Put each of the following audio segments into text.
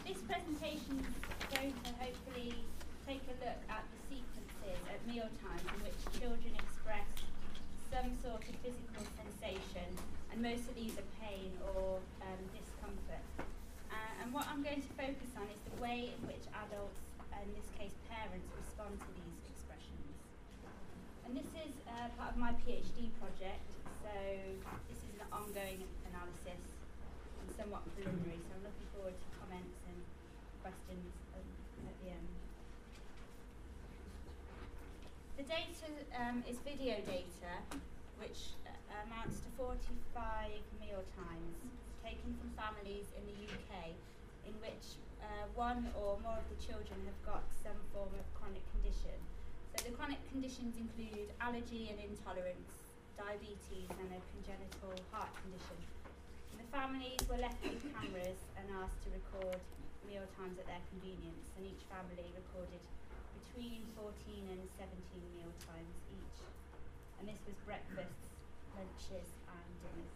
This presentation is going to hopefully take a look at the sequences at mealtimes in which children express some sort of physical sensation, and most of these are pain or discomfort. And what I'm going to focus on is the way in which adults, in this case parents, respond to these expressions. And this is part of my PhD project, so this is an ongoing analysis and somewhat preliminary, so I'm looking forward to comments and questions at the end. The data is video data, which amounts to 45 mealtimes taken from families in the UK in which one or more of the children have got some form of chronic condition. So the chronic conditions include allergy and intolerance, diabetes and a congenital heart condition. And the families were left with cameras and asked to record mealtimes at their convenience, and each family recorded between 14 and 17 mealtimes each. And this was breakfasts, lunches and dinners.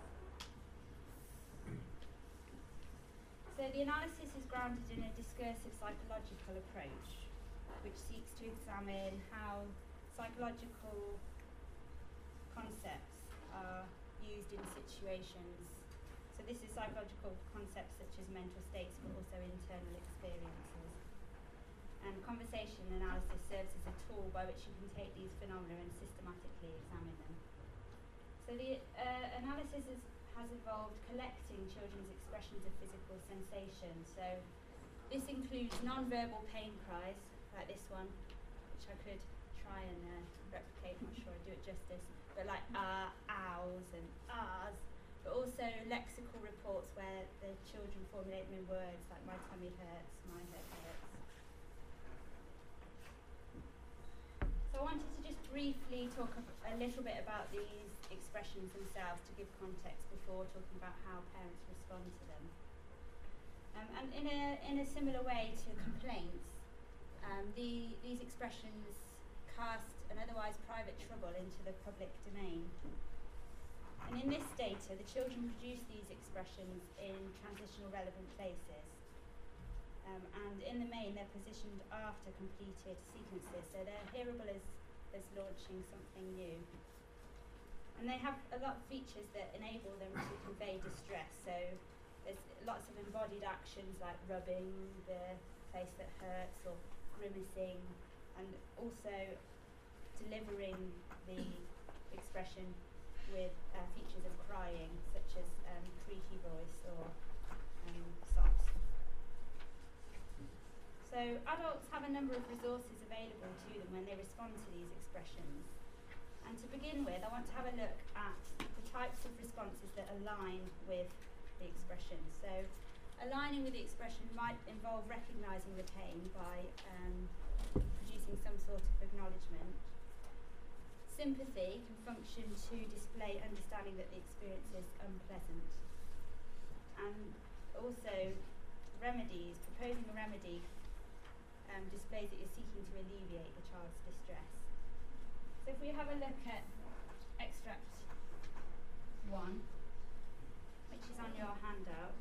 So the analysis is grounded in a discursive psychological approach, which seeks to examine how psychological concepts are used in situations. So this is psychological concepts such as mental states, but also internal experiences. And conversation analysis serves as a tool by which you can take these phenomena and systematically examine them. So the analysis has involved collecting children's expressions of physical sensation. So this includes non-verbal pain cries, like this one, which I could try and replicate, I'm not sure I do it justice, but like ows and ahs, but also lexical reports where the children formulate them in words like my tummy hurts, my head hurts. So I wanted to just briefly talk a little bit about these expressions themselves to give context before talking about how parents respond to them. And in a similar way to complaints, these expressions cast an otherwise private trouble into the public domain. And in this data, the children produce these expressions in transitional relevant places. And in the main, they're positioned after completed sequences, so they're hearable as launching something new. And they have a lot of features that enable them to convey distress. So there's lots of embodied actions like rubbing the place that hurts or grimacing, and also delivering the expression with features of crying, such as creaky voice or sobs. So adults have a number of resources available to them when they respond to these expressions. And to begin with, I want to have a look at the types of responses that align with the expression. So aligning with the expression might involve recognising the pain by producing some sort of acknowledgement. Sympathy can function to display understanding that the experience is unpleasant. And also remedies, proposing a remedy displays that you're seeking to alleviate the child's distress. So if we have a look at extract 1, which is on your handout,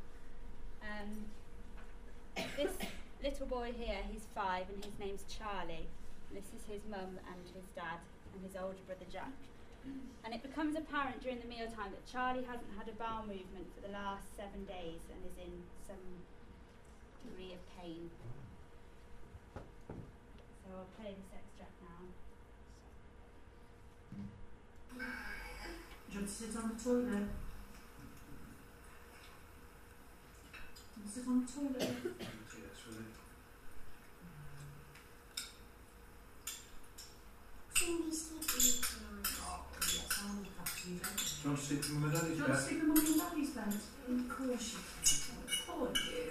this little boy here, he's 5 and his name's Charlie. This is his mum and his dad and his older brother Jack. And it becomes apparent during the mealtime that Charlie hasn't had a bowel movement for the last 7 days and is in some degree of pain. So I'll play this extract now. Do you want to sit on the toilet? Do you want to sit on the toilet? Yes, really. Please sleep tonight. Oh, yes, I'll look after you then. Do you want to sleep in Mum and Daddy's Do you bed? want to sleep in Mum and Daddy's bed? Of course you can. Poor you.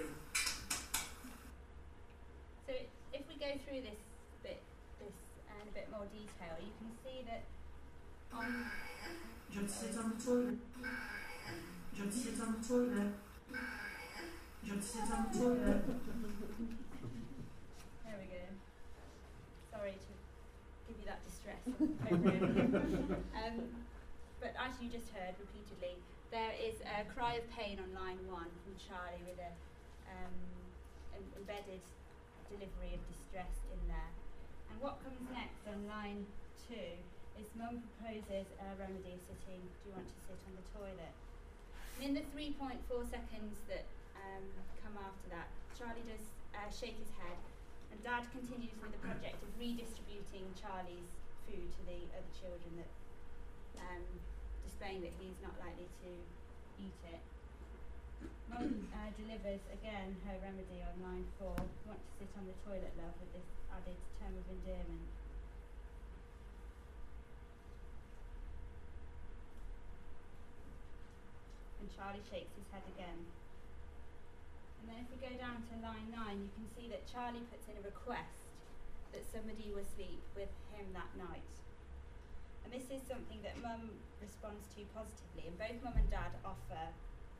So if we go through this in a bit more detail, you can see that Do you want to sit on the toilet? Do you want to sit on the toilet? Do you want to sit on the toilet? there we go. Sorry to give you that distress on the programme. But as you just heard repeatedly, there is a cry of pain on line 1 from Charlie with a embedded delivery of distress in there. And what comes next on line 2 is mum proposes a remedy sitting, do you want to sit on the toilet? And in the 3.4 seconds that come after that, Charlie does shake his head, and Dad continues with the project of redistributing Charlie's food to the other children, that displaying that he's not likely to eat it. Mum delivers again her remedy on line 4, want to sit on the toilet, love, with this added term of endearment. And Charlie shakes his head again. And then if we go down to line 9, you can see that Charlie puts in a request that somebody will sleep with him that night. And this is something that Mum responds to positively, and both Mum and Dad offer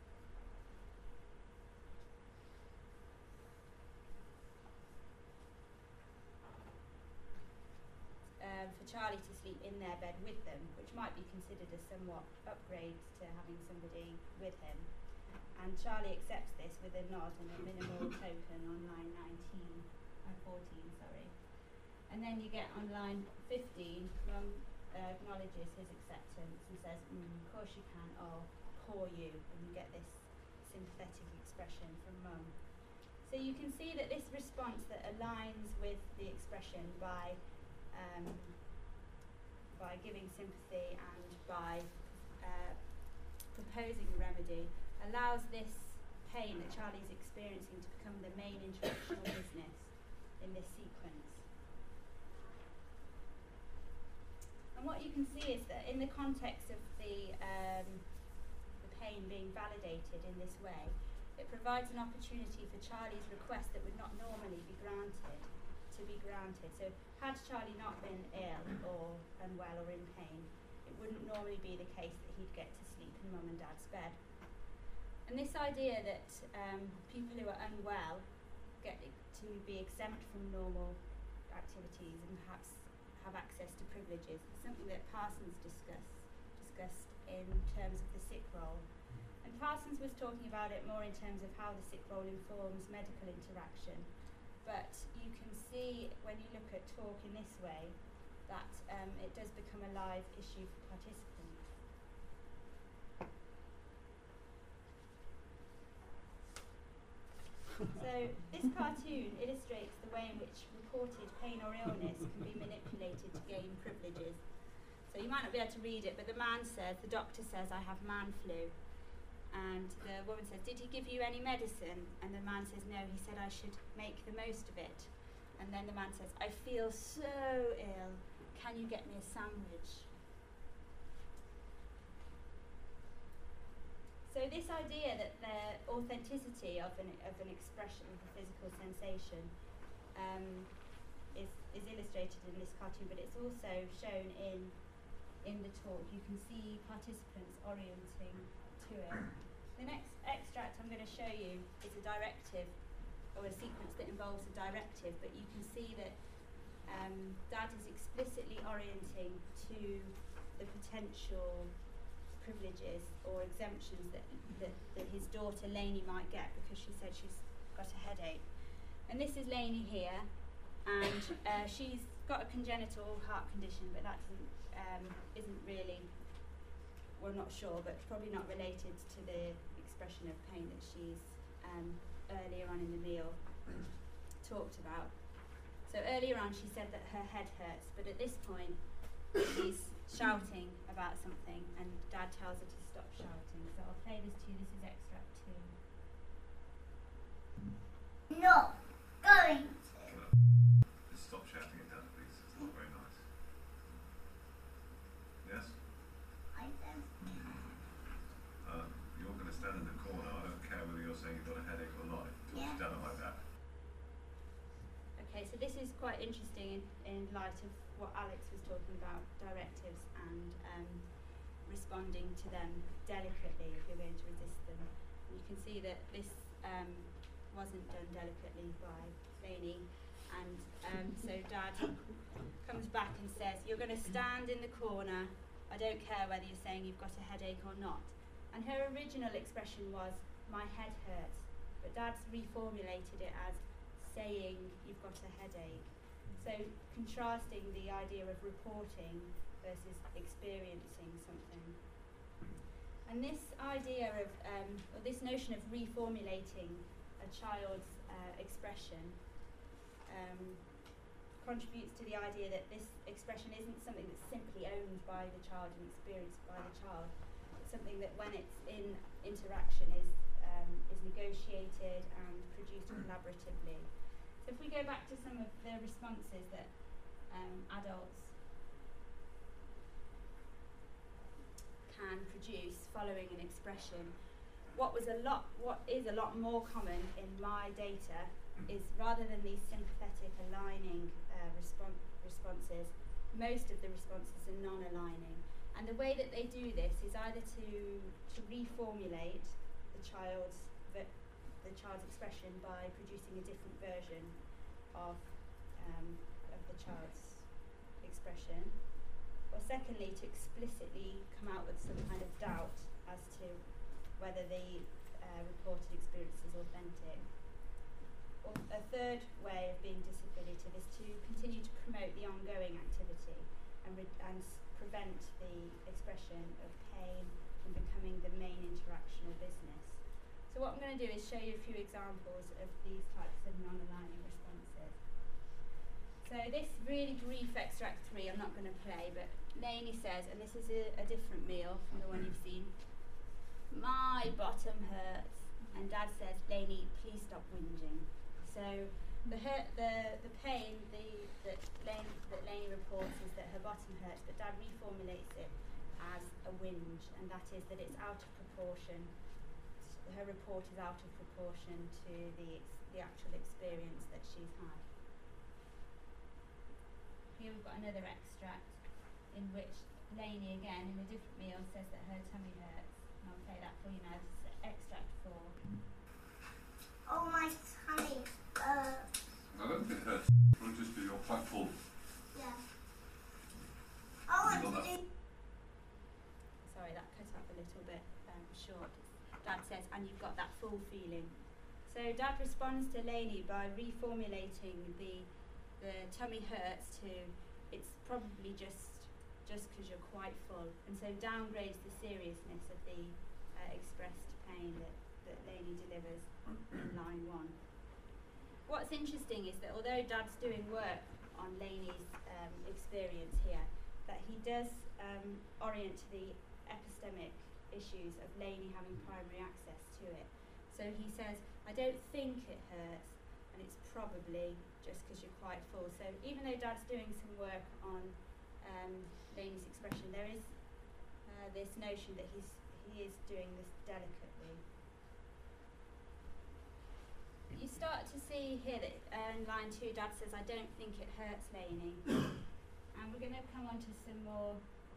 for Charlie to sleep in their bed with them, which might be considered a somewhat upgrade to having somebody with him. And Charlie accepts this with a nod and a minimal token on line 14, sorry. And then you get on line 15, Mum acknowledges his acceptance and says, of course you can, oh, poor you, and you get this sympathetic expression from Mum. So you can see that this response that aligns with the expression by giving sympathy and by proposing a remedy allows this pain that Charlie's experiencing to become the main instructional business in this sequence. And what you can see is that in the context of the pain being validated in this way, it provides an opportunity for Charlie's request that would not normally be granted to be granted. So had Charlie not been ill or unwell or in pain, it wouldn't normally be the case that he'd get to sleep in Mum and Dad's bed. And this idea that people who are unwell get to be exempt from normal activities and perhaps have access to privileges is something that Parsons discussed in terms of the sick role. And Parsons was talking about it more in terms of how the sick role informs medical interaction. But you can see when you look at talk in this way that it does become a live issue for participants. So this cartoon illustrates the way in which reported pain or illness can be manipulated to gain privileges. So you might not be able to read it, but the doctor says, I have man flu. And the woman says, did he give you any medicine? And the man says, no, he said I should make the most of it. And then the man says, I feel so ill, can you get me a sandwich? So this idea that the authenticity of an expression of a physical sensation is illustrated in this cartoon, but it's also shown in the talk. You can see participants orienting to it. The next extract I'm going to show you is a directive, or a sequence that involves a directive, but you can see that Dad is explicitly orienting to the potential privileges or exemptions that his daughter Lainey might get because she said she's got a headache. And this is Lainey here, and she's got a congenital heart condition, but that isn't really, we're not sure, but probably not related to the expression of pain that she's earlier on in the meal talked about. So earlier on she said that her head hurts, but at this point she's shouting about something and Dad tells her to stop shouting. So I'll play this to you. This is extract 2. Not going to. Just stop shouting at Dad, please. It's not very nice. Yes? I don't. You're going to stand in the corner. I don't care whether you're saying you've got a headache or not. If you talk to Dad like that. Okay, so this is quite interesting in light of what Alex was talking about, directives and responding to them delicately if you're going to resist them. And you can see that this wasn't done delicately by Lainey, and so Dad comes back and says, you're going to stand in the corner, I don't care whether you're saying you've got a headache or not. And her original expression was, my head hurts. but Dad's reformulated it as saying you've got a headache. So contrasting the idea of reporting versus experiencing something. And this idea of, or this notion of reformulating a child's expression contributes to the idea that this expression isn't something that's simply owned by the child and experienced by the child. It's something that when it's in interaction is negotiated and produced collaboratively. So if we go back to some of the responses that adults can produce following an expression, what is a lot more common in my data is, rather than these sympathetic aligning responses, most of the responses are non-aligning. And the way that they do this is either to reformulate the child's expression by producing a different version of the child's expression, or secondly, to explicitly come out with some kind of doubt as to whether the reported experience is authentic. Or a third way of being disaffiliative is to continue to promote the ongoing activity and prevent the expression of pain from becoming the main interaction or business. So what I'm going to do is show you a few examples of these types of non-aligning responses. So this really brief extract 3 I'm not going to play, but Lainey says, and this is a different meal from the one you've seen, "My bottom hurts," and Dad says, "Lainey, please stop whinging." So the pain that Lainey reports is that her bottom hurts, but Dad reformulates it as a whinge, and that is that it's out of proportion. Her report is out of proportion to the actual experience that she's had. Here we've got another extract in which Lainey, again in a different meal, says that her tummy hurts. And I'll play that for you now. This is extract 4. Oh, my tummy. I don't think it hurts. It'll just be you're quite full. Yeah. I want to do. Sorry, that cut up a little bit short. Dad says, "And you've got that full feeling." So Dad responds to Lainey by reformulating the tummy hurts to "it's probably just because you're quite full," and so downgrades the seriousness of the expressed pain that Lainey delivers in line 1. What's interesting is that although Dad's doing work on Lainey's experience here, that he does orient to the epistemic issues of Lainey having primary access to it. So he says, "I don't think it hurts, and it's probably just because you're quite full." So even though Dad's doing some work on Lainey's expression, there is this notion that he is doing this delicately. You start to see here that in line 2, Dad says, "I don't think it hurts, Lainey." And we're going to come on to some more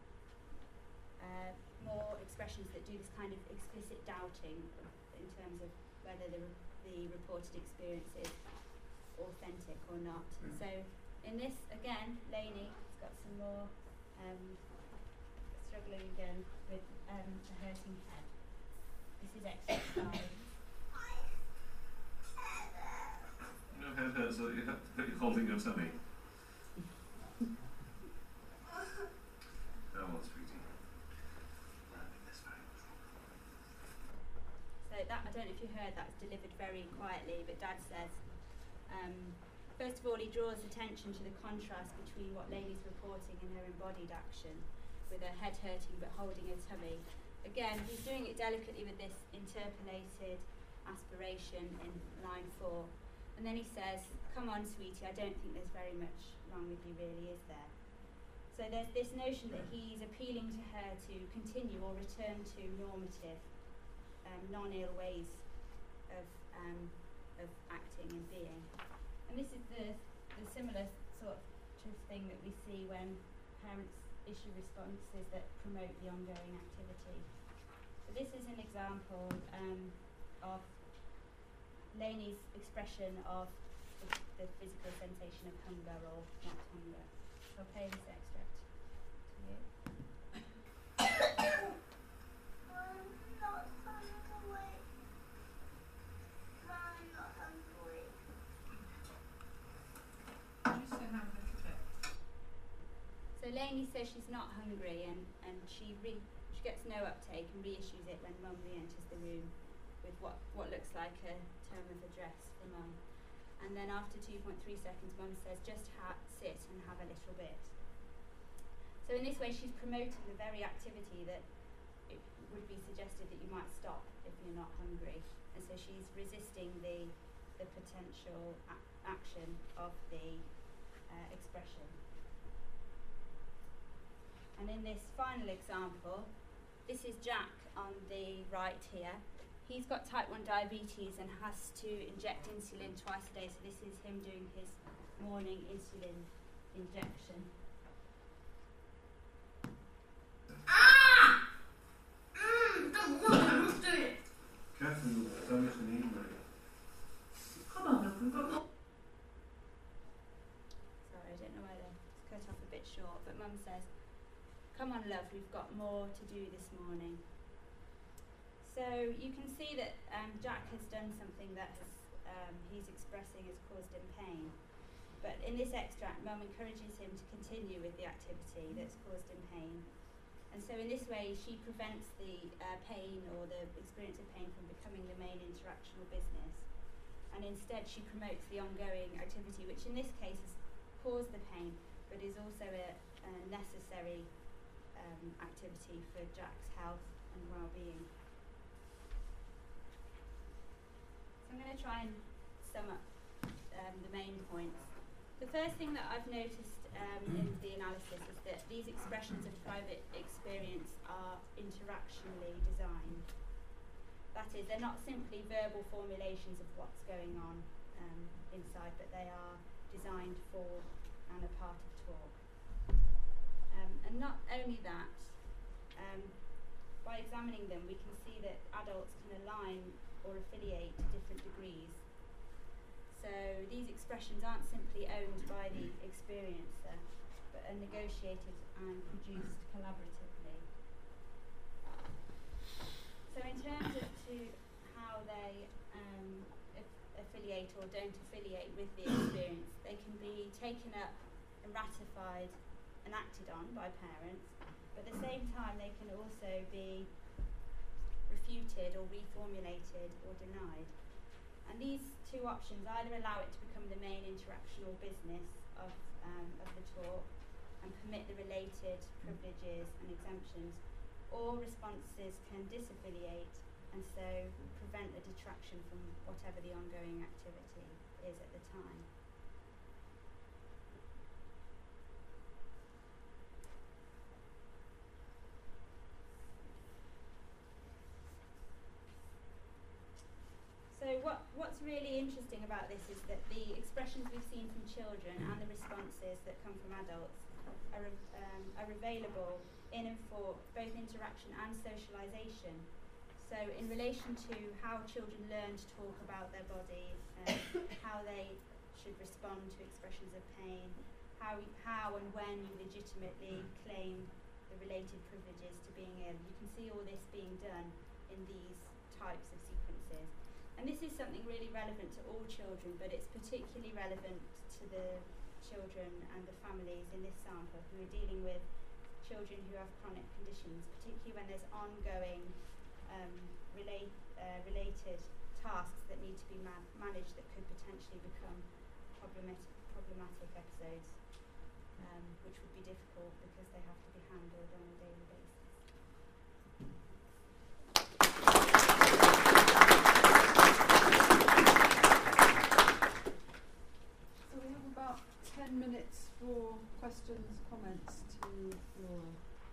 expressions that do this kind of explicit doubting in terms of whether the reported experience is authentic or not. So in this, again, Lainey has got some more struggling again with a hurting head. This is exercise 5. Your head hurts, so you have to put your holding your tummy. Come on, sweetie. So that, I don't know if you heard, that's delivered very quietly, but Dad says, first of all, he draws attention to the contrast between what Lainey's reporting and her embodied action, with her head hurting but holding her tummy. Again, he's doing it delicately with this interpolated aspiration in line 4. And then he says, "Come on, sweetie, I don't think there's very much wrong with you, really, is there?" So there's this notion that he's appealing to her to continue or return to normative, non-ill ways of acting and being. And this is the similar sort of thing that we see when parents issue responses that promote the ongoing activity. So this is an example of Lainey's expression of the physical sensation of hunger or not hunger. So I'll play this extract to you. I'm not hungry. Lainey says she's not hungry, and she gets no uptake and reissues it when Mum re-enters the room with what looks like a term of address for Mum. And then after 2.3 seconds, Mum says, just sit and have a little bit. So in this way, she's promoting the very activity that it would be suggested that you might stop if you're not hungry. And so she's resisting the potential action of the expression. And in this final example, this is Jack on the right here. He's got type 1 diabetes and has to inject insulin twice a day, so this is him doing his morning insulin injection. Catherine, send us an email. Come on, look, we've got more. Sorry, I don't know whether it's cut off a bit short, but Mum says, come on love, we've got more to do this morning. So you can see that Jack has done something that he's expressing has caused him pain. But in this extract, Mum encourages him to continue with the activity that's caused him pain. And so in this way, she prevents the pain or the experience of pain from becoming the main interactional business. And instead, she promotes the ongoing activity, which in this case has caused the pain, but is also a necessary activity for Jack's health and well-being. So I'm going to try and sum up the main points. The first thing that I've noticed in the analysis is that these expressions of private experience are interactionally designed. That is, they're not simply verbal formulations of what's going on inside, but they are designed for and a part of talk. And not only that, by examining them, we can see that adults can align or affiliate to different degrees. So these expressions aren't simply owned by the experiencer, but are negotiated and produced collaboratively. So in terms of how they affiliate or don't affiliate with the experience, they can be taken up and ratified and acted on by parents, but at the same time they can also be refuted or reformulated or denied. And these two options either allow it to become the main interactional business of the talk and permit the related privileges and exemptions, or responses can disaffiliate and so prevent the detraction from whatever the ongoing activity is at the time. So what's really interesting about this is that the expressions we've seen from children and the responses that come from adults are available in and for both interaction and socialisation. So in relation to how children learn to talk about their body, how they should respond to expressions of pain, how and when you legitimately claim the related privileges to being ill. You can see all this being done in these types of sequences. And this is something really relevant to all children, but it's particularly relevant to the children and the families in this sample who are dealing with children who have chronic conditions, particularly when there's ongoing related tasks that need to be managed that could potentially become problematic episodes, which would be difficult because they have to be handled on a daily basis. So we have about 10 minutes for questions, comments to Laura.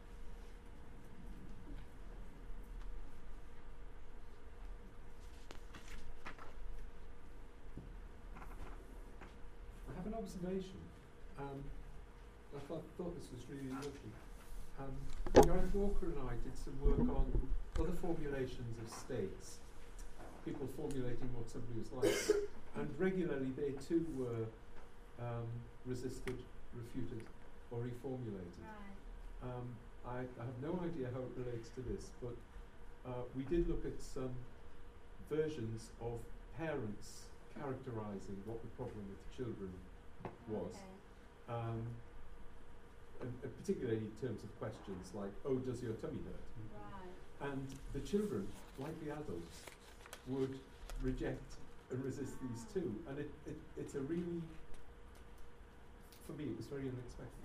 I have an observation. I thought this was really lovely. Gareth Walker and I did some work on other formulations of states, people formulating what somebody was like, and regularly they too were resisted, refuted, or reformulated. Right. I have no idea how it relates to this, but we did look at some versions of parents characterising what the problem with children was. Okay. and particularly in terms of questions like, oh, does your tummy hurt? Right. And the children, like the adults, would reject and resist these too. And it's a really, for me, it was very unexpected.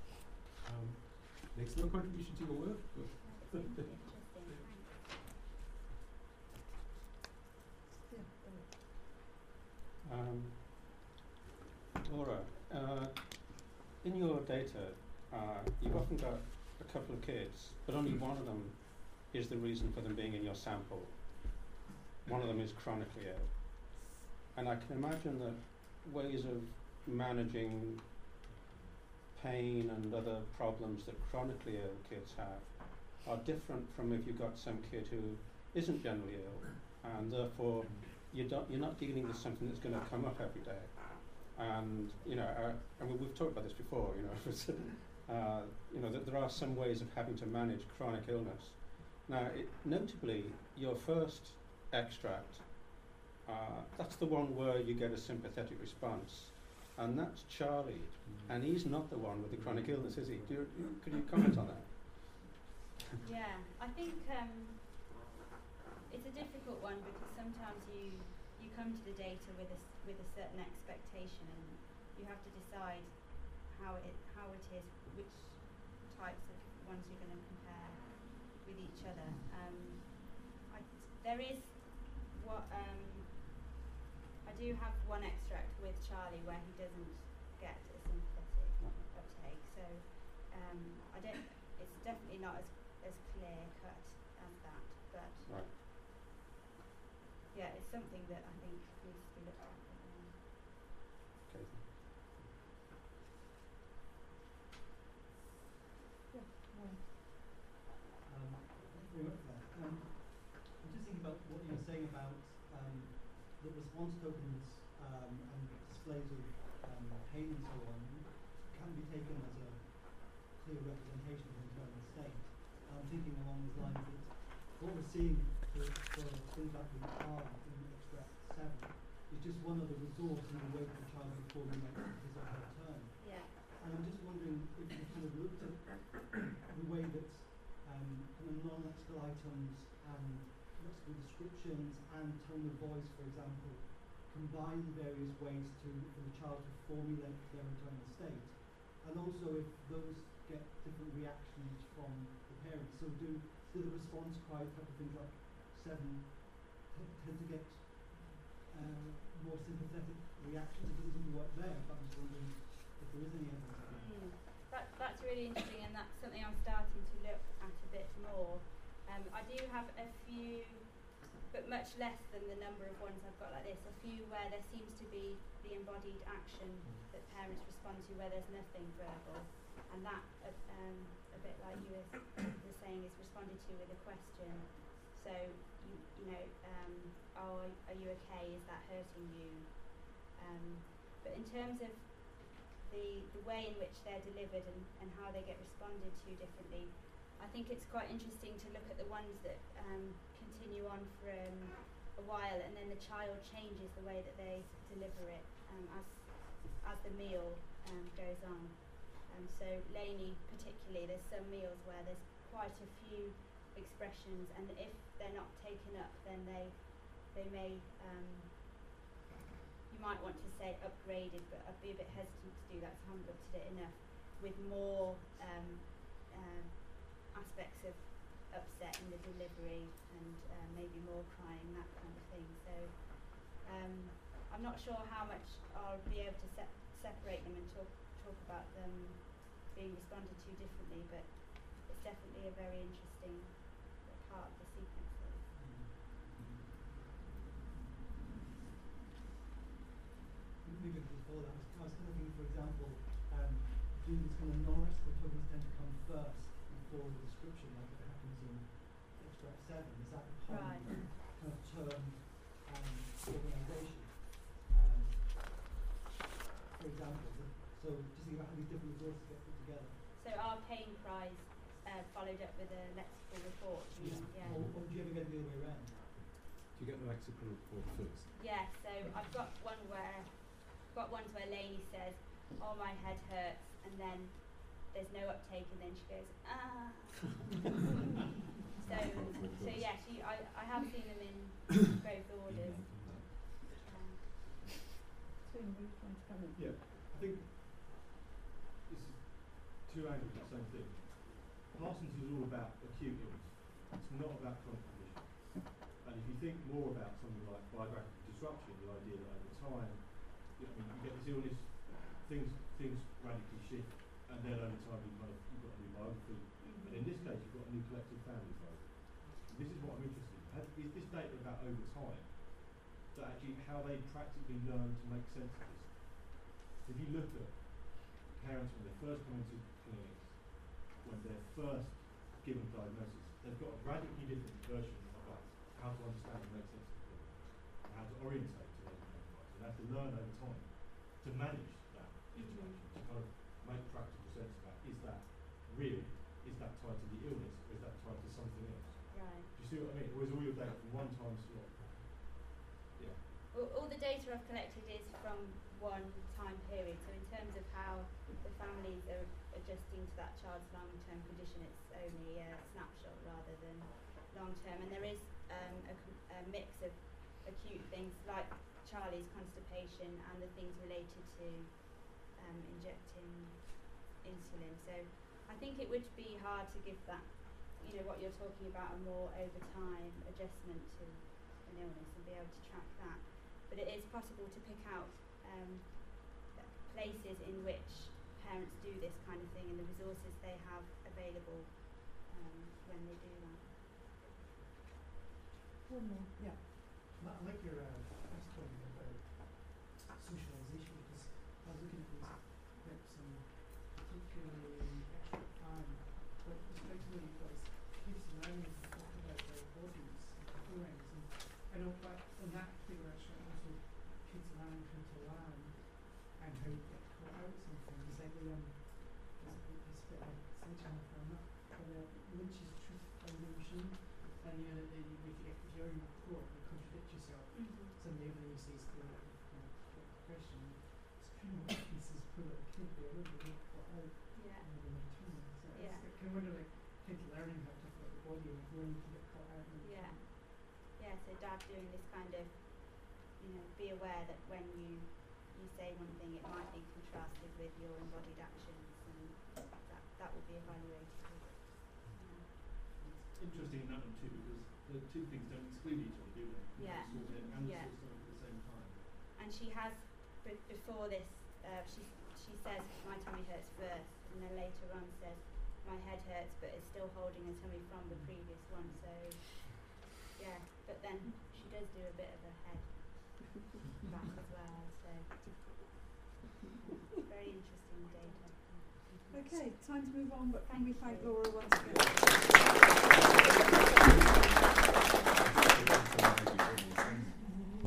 Makes no contribution to your work, but That's interesting. Thanks. Laura, in your data, you've often got a couple of kids, but only one of them is the reason for them being in your sample. One of them is chronically ill. And I can imagine that ways of managing pain and other problems that chronically ill kids have are different from if you've got some kid who isn't generally ill, and therefore you're not dealing with something that's going to come up every day. And I mean, we've talked about this before. That there are some ways of having to manage chronic illness. Now, notably, your first extract, that's the one where you get a sympathetic response, and that's Charlie, and he's not the one with the chronic illness, is he? Could you comment on that? Yeah, I think it's a difficult one because sometimes you come to the data with a certain expectation, and you have to decide how it is, which types of ones you're going to compare with each other. There is what I do have one extract with Charlie where he doesn't get a sympathetic uptake, so I don't. It's definitely not as clear cut as that, but Right. yeah, it's something that I think needs to be looked at. Okay. Thank you very much for that. I'm just thinking about what you were saying about the response tokens and displays of pain and so on can be taken as a clear representation of the internal state. I'm thinking along those lines that what we're seeing for things like the R in extract 7 is just one of the resource in the way that the child will formulate his or her term. Yeah. And I'm just wondering if you kind of looked at the way that kind of non-lexical items and lexical descriptions and tone of voice, for example, combine various ways for the child to formulate their internal state, and also if those get different reactions from the parents. So do the response cry type of things like 7 tend to get more sympathetic reactions? It doesn't work there, but I'm just wondering if there is any evidence. That's really interesting, and that's something I'm starting to look at a bit more. I do have a few, but much less than the number of ones I've got like this, a few where there seems to be the embodied action that parents respond to where there's nothing verbal, and that, a bit like you were saying, is responded to with a question. So, are you okay? Is that hurting you? But in terms of the way in which they're delivered and how they get responded to differently, I think it's quite interesting to look at the ones that continue on for a while, and then the child changes the way that they deliver it as the meal goes on. So Lainey particularly, there's some meals where there's quite a few expressions, and if they're not taken up, then they may you might want to say upgraded, but I'd be a bit hesitant to do that, so I haven't looked at it enough, with more aspects of upset in the delivery and maybe more crying, that kind of thing. So I'm not sure how much I'll be able to separate them and talk about them being responded to differently, but it's definitely a very interesting part of the sequences. Maybe before that, I was kind of thinking, for example, do these kind of non-lexical tokens tend to come first before the description, like it happens in extract 7? Is that the common kind of term organisation? For example, so just think about how these different resources get put together. So our pain cries followed up with a lexical report. Yeah. Or do you ever get the other way around? Do you get the lexical report first? Yeah, so I've got ones where Lainey says, "Oh, my head hurts," and then there's no uptake, and then she goes, ah. so yeah, I have seen them in both orders. Yeah, I think this is two angles of the same thing. Parsons is all about acute illness. It's not about chronic condition. And if you think more about something like biographical disruption, the idea that over time, you get this illness, things radically shift, and then over time you've got a new biography. And in this case, you've got a new collective family biography. And this is what I'm interested in. Is this data about over time? That actually how they practically learn to make sense of this. If you look at parents when they first come into clinics, when they're first given diagnosis, they've got a radically different version about how to understand and make sense of it, and how to orientate to those advice. And they have to learn over time to manage that interaction, to kind of make practical sense about, is that real? Is that tied to the illness, or is that tied to something else? Right. Do you see what I mean? Or is all your data from one time slot? Yeah. All the data I've collected is from one time period, so in terms of how the families are adjusting to that child's long-term condition, it's only a snapshot rather than long-term. And there is a mix of acute things like Charlie's constipation and the things related to injecting insulin. So I think it would be hard to give that, what you're talking about, a more over time adjustment to an illness and be able to track that. But it is possible to pick out places in which parents do this kind of thing and the resources they have available when they do that. One more, yeah. I like your first point about socialisation, because I was looking at these clips and particularly extra time, but it strikes me because kids learning to talk about their bodies and their feelings, and I know that in that particular extra also kids learning how to learn and how to get caught out something. It's like it's a bit of sledgehammer for enough for the Lynch's Truth Foundation, and if you're in court you contradict yourself, somebody when you say to the question, it's kind of like this is poor little kid there, they get caught out in return. So it's kind of wonder, like kids learning how to talk about the body and learning to get caught out. Yeah, so Dad doing this kind of, be aware that when you say one thing, it might be contrasted with your embodied actions, and that will be evaluated. It's interesting in that one too, because the two things don't exclude each other, do they? Yeah. You sort it and sort something at the same time. And she has, before this, she says my tummy hurts first, and then later on says my head hurts, but is still holding her tummy from the previous one. So yeah, but then she does do a bit of a head back as well. So very interesting data. Okay, time to move on, but can we thank you. Laura once again?